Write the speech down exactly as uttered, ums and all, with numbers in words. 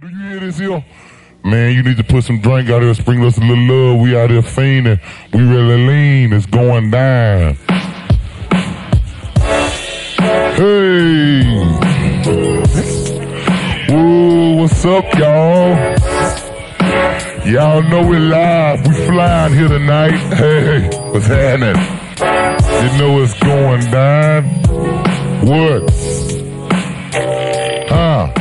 Do you hear this here? Man, you need to put some drink out here, sprinkle us a little love. We out here fiending. We really lean. It's going down. Hey. Whoa, what's up, y'all? Y'all know we live. We flying here tonight. Hey, what's happening? You know it's going down. What? Huh?